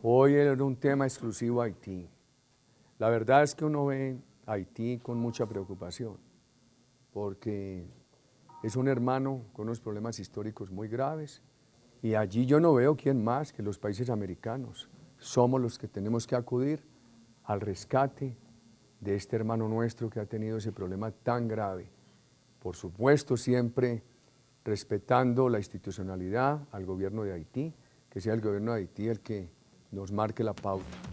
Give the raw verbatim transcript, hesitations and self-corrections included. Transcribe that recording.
Hoy era un tema exclusivo a Haití. La verdad es que uno ve a Haití con mucha preocupación, porque es un hermano con unos problemas históricos muy graves, y allí yo no veo quién más que los países americanos. Somos los que tenemos que acudir al rescate de este hermano nuestro que ha tenido ese problema tan grave. Por supuesto, siempre respetando la institucionalidad al gobierno de Haití, que sea el gobierno de Haití el que nos marque la pauta.